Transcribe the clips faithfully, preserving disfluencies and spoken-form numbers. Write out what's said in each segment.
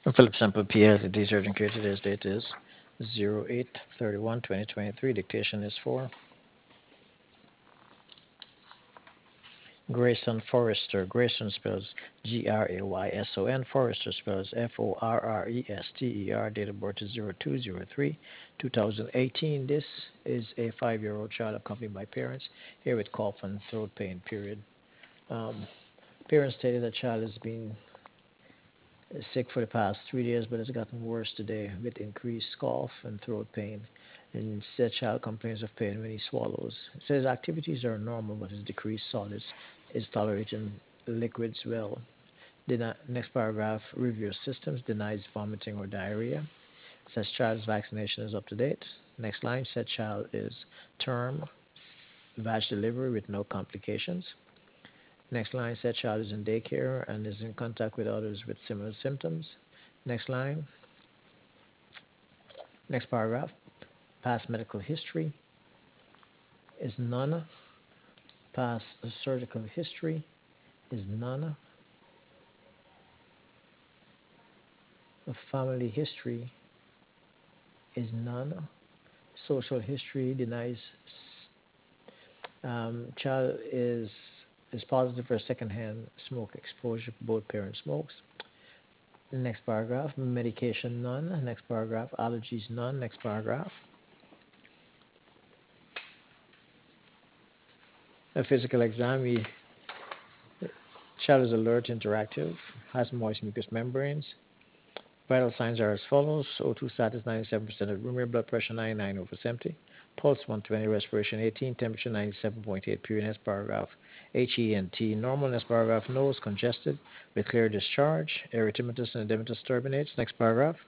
Philip Sample P L T D Surgeon Care. Today's date is zero eight thirty-one twenty twenty-three. Dictation is for Grayson Forrester. Grayson spells G R A Y S O N. Forrester spells F O R R E S T E R. Date of birth is zero two zero three two thousand eighteen. This is a five-year-old child accompanied by parents here with cough and throat pain, period. Um, parents stated the child has been sick for the past three days, but it's gotten worse today with increased cough and throat pain. And said child complains of pain when he swallows. It says activities are normal, but his decreased solids is tolerating liquids well. Deni- next paragraph, review systems, denies vomiting or diarrhea. Says child's vaccination is up to date. Next line, said child is term, vag delivery with no complications. Next line, said child is in daycare and is in contact with others with similar symptoms. Next line, next paragraph, past medical history is none. Past surgical history is none. Family history is none. Social history denies um, child is is positive for secondhand smoke exposure. Both parents smokes. Next paragraph, medication none. Next paragraph, allergies none. Next paragraph, a physical exam. We, child is alert, interactive, has moist mucous membranes. Vital signs are as follows: O two status ninety-seven percent of room air, blood pressure ninety-nine over seventy, pulse one twenty, respiration eighteen, temperature ninety-seven point eight. Period. Next paragraph, H E N T normal. Next paragraph, nose congested with clear discharge, erythematous and edematous turbinates. Next paragraph,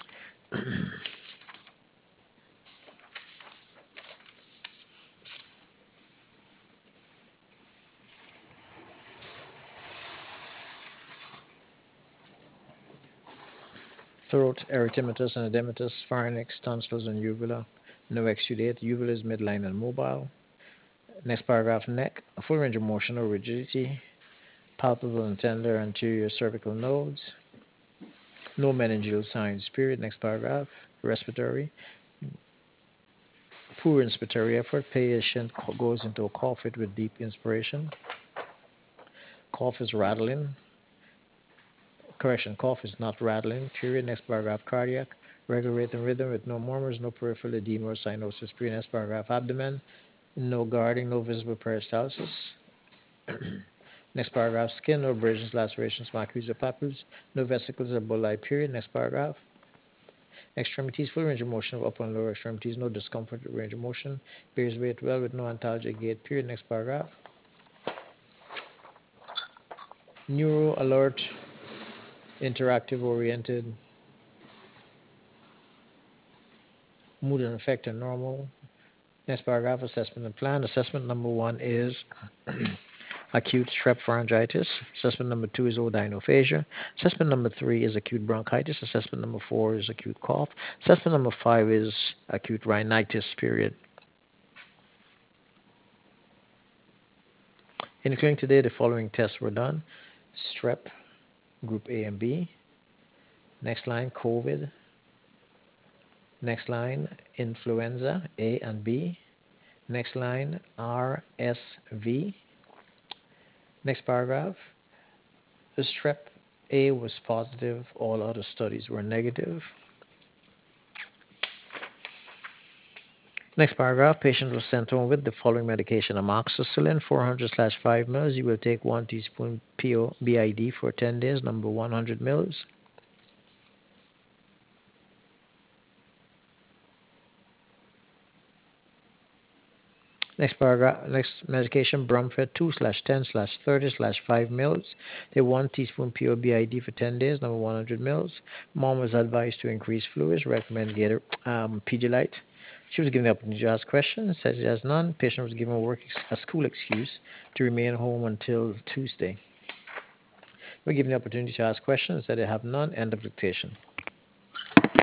throat, erythematous and edematous, pharynx, tonsils, and uvula. No exudate. Uvula is midline and mobile. Next paragraph, neck, full range of motion or rigidity, palpable and tender anterior cervical nodes. No meningeal signs. Period. Next paragraph, respiratory, poor inspiratory effort. Patient goes into a cough fit with deep inspiration. Cough is rattling. Correction, cough is not rattling. Period. Next paragraph, cardiac, regular rate and rhythm with no murmurs, no peripheral edema or cyanosis. Period. Next paragraph, abdomen, no guarding, no visible peristalsis. Next paragraph, skin, no abrasions, lacerations, macules or papules, no vesicles or bulli. Period. Next paragraph, extremities, full range of motion of upper and lower extremities, no discomfort, range of motion, bears weight well with no antalgic gait. Period. Next paragraph, neuro alert, interactive oriented, mood and affect are normal. Next paragraph, assessment and plan. Assessment number one is acute strep pharyngitis. Assessment number two is odynophagia. Assessment number three is acute bronchitis. Assessment number four is acute cough. Assessment number five is acute rhinitis, period. Including today, the following tests were done: strep, group A and B. Next line, COVID. Next line, influenza A and B. Next line, R S V. Next paragraph, the strep A was positive, all other studies were negative. Next paragraph, patient was sent home with the following medication: amoxicillin, four hundred slash five mils. You will take one teaspoon P O B I D for ten days, number one hundred mils. Next paragraph, next medication, Bromfed two slash ten slash thirty slash five mils. Take one teaspoon P O B I D for ten days, number one hundred mils. Mom was advised to increase fluids, recommend Gator, um, Pedialyte. She was given the opportunity to ask questions, said she has none. Patient was given a work ex- a school excuse to remain home until Tuesday. We're given the opportunity to ask questions, said they have none. End of dictation.